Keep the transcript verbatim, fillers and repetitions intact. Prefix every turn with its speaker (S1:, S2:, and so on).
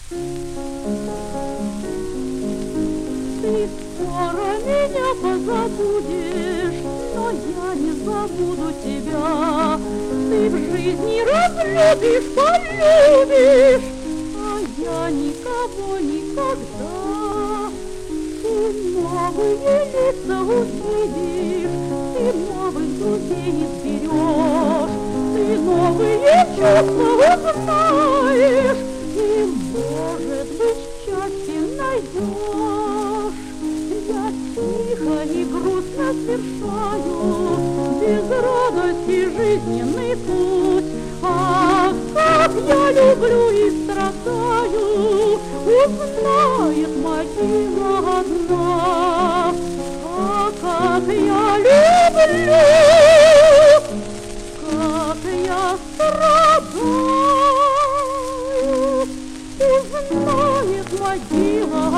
S1: Ты скоро меня позабудешь, но я не забуду тебя. Ты в жизни разлюбишь, полюбишь, а я никого никогда. Ты новые лица увидишь, ты новых друзей изберешь, ты новые чувства узнаешь, и, может быть, счастье найдешь. Я тихо и грустно совершаю без радости жизненный путь. Ах, как я люблю и страдаю, узнает могила одна. А как я люблю, как я страдаю, узнает могила